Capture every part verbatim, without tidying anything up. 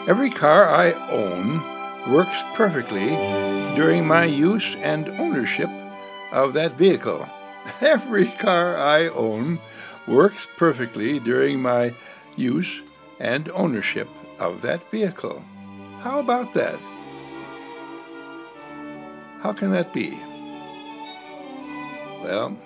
Every car I own works perfectly during my use and ownership of that vehicle. Every car I own works perfectly during my use and ownership of that vehicle. How about that? How can that be? Well,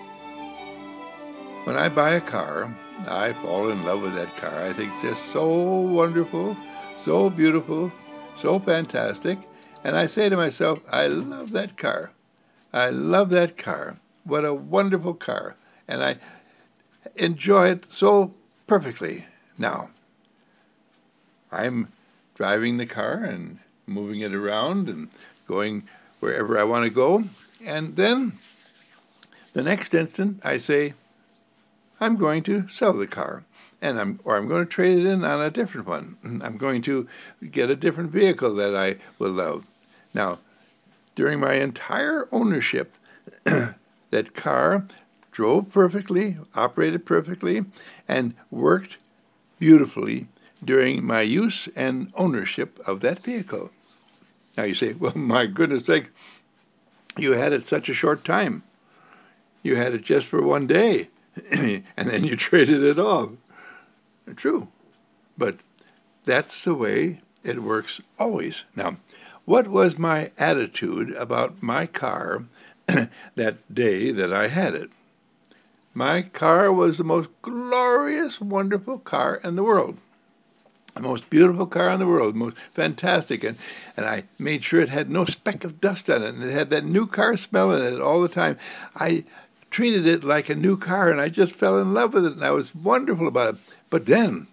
when I buy a car, I fall in love with that car. I think it's just so wonderful, so beautiful, so fantastic. And I say to myself, I love that car. I love that car. What a wonderful car. And I enjoy it so perfectly. Now, I'm driving the car and moving it around and going wherever I want to go. And then the next instant, I say, I'm going to sell the car, and I'm or I'm going to trade it in on a different one. I'm going to get a different vehicle that I will love. Now, during my entire ownership, that car drove perfectly, operated perfectly, and worked beautifully during my use and ownership of that vehicle. Now you say, well, my goodness sake, you had it such a short time. You had it just for one day, and then you traded it off. True, but that's the way it works always. Now, what was my attitude about my car that day that I had it? My car was the most glorious, wonderful car in the world. The most beautiful car in the world, most fantastic. And, and I made sure it had no speck of dust on it, and it had that new car smell in it all the time. I treated it like a new car, and I just fell in love with it, and I was wonderful about it. But then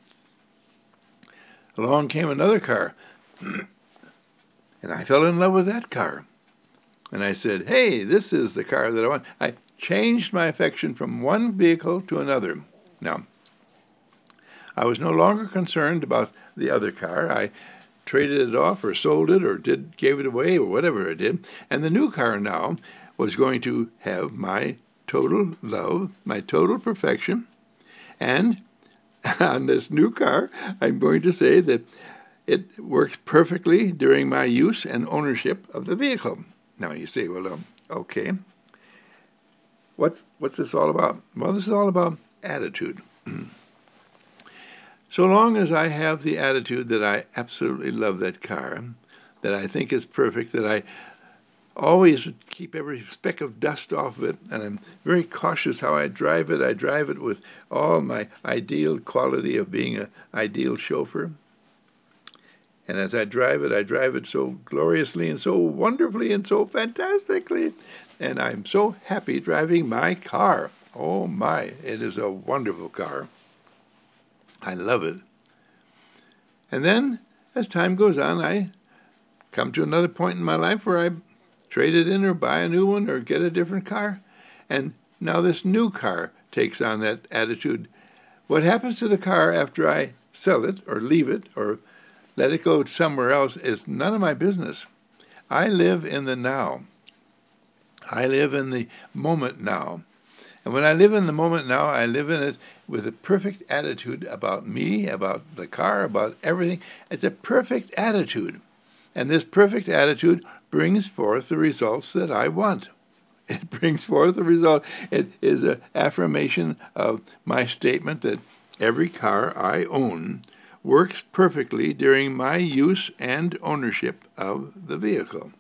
along came another car, and I fell in love with that car. And I said, hey, this is the car that I want. I changed my affection from one vehicle to another. Now, I was no longer concerned about the other car. I traded it off or sold it or did gave it away or whatever I did. And the new car now was going to have my total love, my total perfection. And on this new car, I'm going to say that it works perfectly during my use and ownership of the vehicle. Now you say, well, um, okay, what, what's this all about? Well, this is all about attitude. So long as I have the attitude that I absolutely love that car, that I think it's perfect, that I always keep every speck of dust off of it, and I'm very cautious how I drive it. I drive it with all my ideal quality of being an ideal chauffeur. And as I drive it, I drive it so gloriously and so wonderfully and so fantastically. And I'm so happy driving my car. Oh my, it is a wonderful car. I love it. And then, as time goes on, I come to another point in my life where I trade it in or buy a new one or get a different car. And now this new car takes on that attitude. What happens to the car after I sell it or leave it or let it go somewhere else is none of my business. I live in the now. I live in the moment now. And when I live in the moment now, I live in it with a perfect attitude about me, about the car, about everything. It's a perfect attitude. And this perfect attitude brings forth the results that I want. It brings forth the result. It is an affirmation of my statement that every car I own works perfectly during my use and ownership of the vehicle.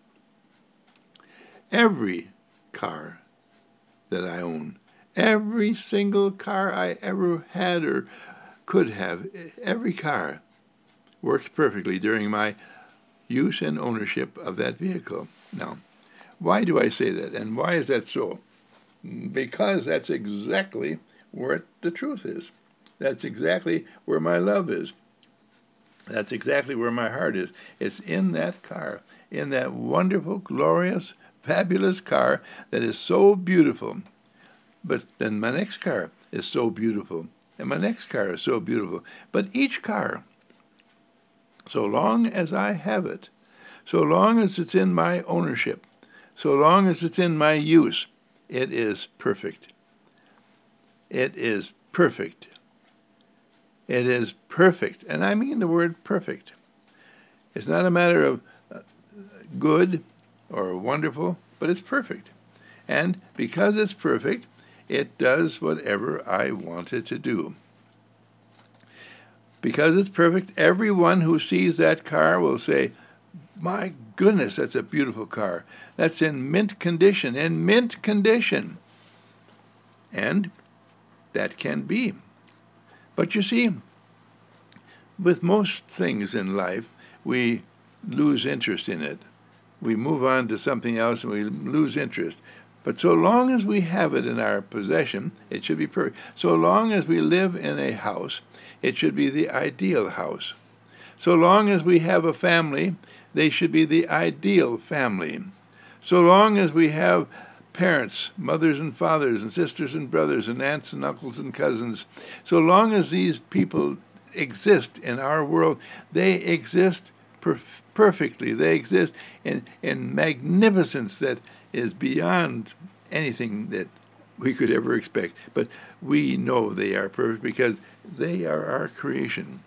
Every car that I own, every single car I ever had or could have, every car works perfectly during my use and ownership of that vehicle. Now, why do I say that, and why is that so? Because that's exactly where the truth is. That's exactly where my love is. That's exactly where my heart is. It's in that car, in that wonderful, glorious, fabulous car that is so beautiful. But then my next car is so beautiful, and my next car is so beautiful. But each car, so long as I have it, so long as it's in my ownership, so long as it's in my use, it is perfect. It is perfect. It is perfect, and I mean the word perfect. It's not a matter of uh, good or wonderful, but it's perfect. And because it's perfect, it does whatever I want it to do. Because it's perfect, everyone who sees that car will say, my goodness, that's a beautiful car. That's in mint condition, in mint condition. And that can be. But you see, with most things in life, we lose interest in it. We move on to something else and we lose interest. But so long as we have it in our possession, it should be perfect. So long as we live in a house, it should be the ideal house. So long as we have a family, they should be the ideal family. So long as we have parents, mothers and fathers, and sisters and brothers, and aunts and uncles and cousins, so long as these people exist in our world, they exist perf- perfectly. They exist in, in magnificence that is beyond anything that we could ever expect. But we know they are perfect because they are our creation.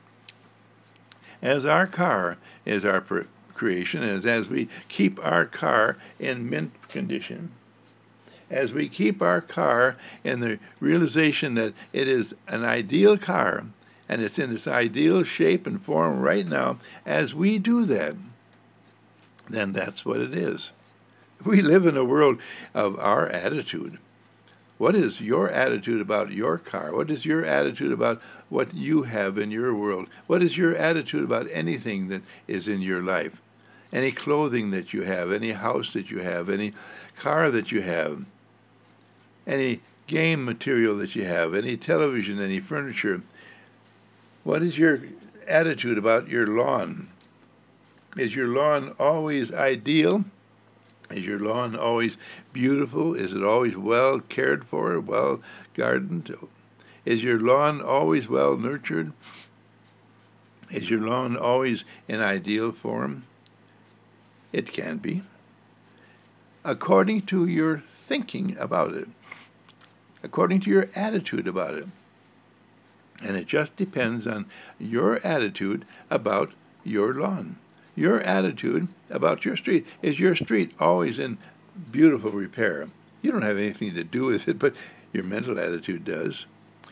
As our car is our per- creation, as, as we keep our car in mint condition, as we keep our car in the realization that it is an ideal car, and it's in its ideal shape and form right now, as we do that, then that's what it is. We live in a world of our attitude. What is your attitude about your car? What is your attitude about what you have in your world? What is your attitude about anything that is in your life? Any clothing that you have, any house that you have, any car that you have, any game material that you have, any television, any furniture. What is your attitude about your lawn? Is your lawn always ideal? Is your lawn always beautiful? Is it always well cared for, well gardened? Is your lawn always well nurtured? Is your lawn always in ideal form? It can be, according to your thinking about it, according to your attitude about it. And it just depends on your attitude about your lawn. Your attitude about your street. Is your street always in beautiful repair? You don't have anything to do with it, but your mental attitude does.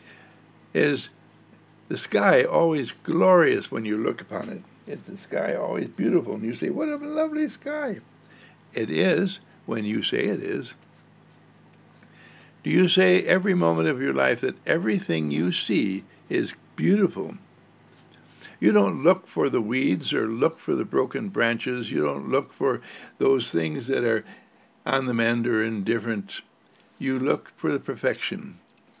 Is the sky always glorious when you look upon it? Is the sky always beautiful? And you say, what a lovely sky. It is when you say it is. Do you say every moment of your life that everything you see is beautiful? You don't look for the weeds or look for the broken branches. You don't look for those things that are on the mend or indifferent. You look for the perfection.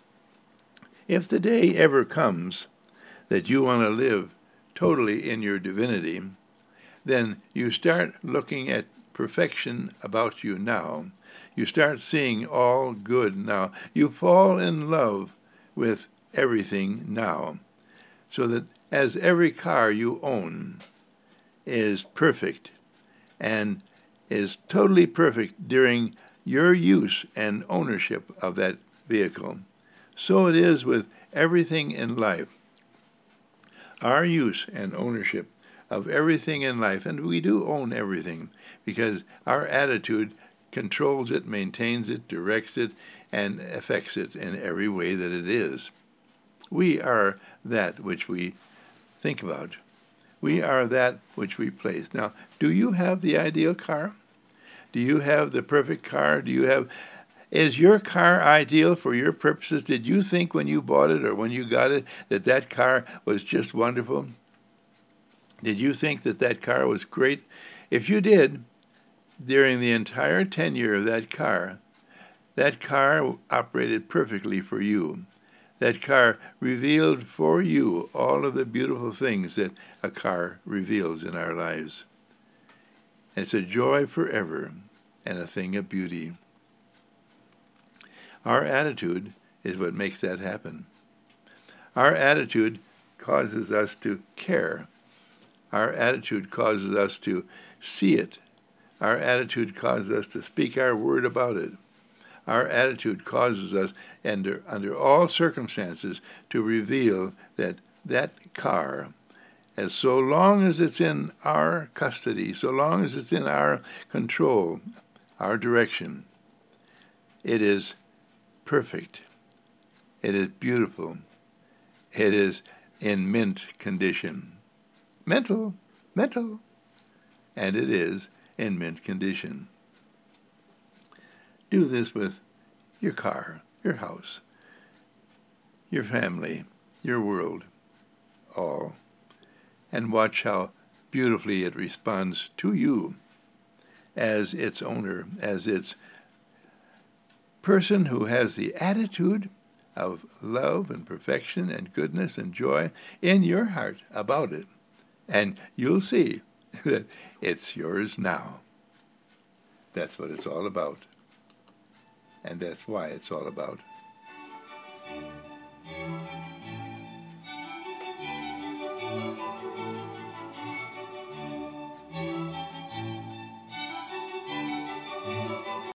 If the day ever comes that you want to live totally in your divinity, then you start looking at perfection about you now. You start seeing all good now. You fall in love with everything now, so that as every car you own is perfect and is totally perfect during your use and ownership of that vehicle, so it is with everything in life. Our use and ownership of everything in life, and we do own everything because our attitude controls it, maintains it, directs it, and affects it in every way that it is. We are that which we think about. We are that which we place. Now, do you have the ideal car? Do you have the perfect car? Do you have Is your car ideal for your purposes? Did you think when you bought it or when you got it that that car was just wonderful? Did you think that that car was great? If you did, during the entire tenure of that car, that car operated perfectly for you. That car revealed for you all of the beautiful things that a car reveals in our lives. It's a joy forever and a thing of beauty. Our attitude is what makes that happen. Our attitude causes us to care. Our attitude causes us to see it. Our attitude causes us to speak our word about it. Our attitude causes us, under, under all circumstances, to reveal that that car as so long as it's in our custody, so long as it's in our control, our direction, it is perfect. It is beautiful. It is in mint condition. Mental, mental. And it is in mint condition. Do this with your car, your house, your family, your world, all, and watch how beautifully it responds to you as its owner, as its person who has the attitude of love and perfection and goodness and joy in your heart about it. And you'll see that it's yours now. That's what it's all about. And that's why it's all about.